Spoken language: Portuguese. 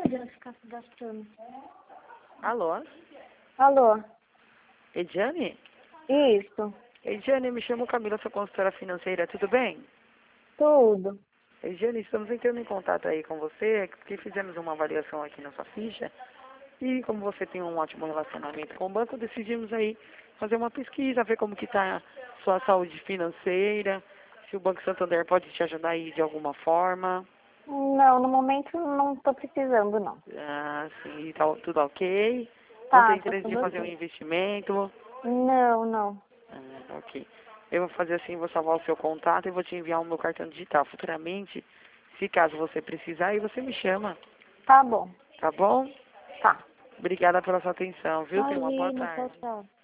ela ficar se gastando. Alô? Alô? Ediane? Isso, Ediane, me chamo Camila, sou consultora financeira, tudo bem? tudo. Ediane, estamos entrando em contato aí com você, porque fizemos uma avaliação aqui na sua ficha, e como você tem um ótimo relacionamento com o banco, decidimos aí fazer uma pesquisa, ver como que está a sua saúde financeira, se o Banco Santander pode te ajudar aí de alguma forma. Não, no momento não tô precisando, não. Ah, sim, tá tudo ok? Não Tá, tem tá interesse de tudo fazer um ok. investimento? Não, não. Ah, ok. Eu vou fazer assim, vou salvar o seu contato e vou te enviar o meu cartão digital. Futuramente, se caso você precisar, aí você me chama, Tá bom. tá bom? Tá. Obrigada pela sua atenção, viu? Tenha uma boa Imagina, tchau, tarde. tchau.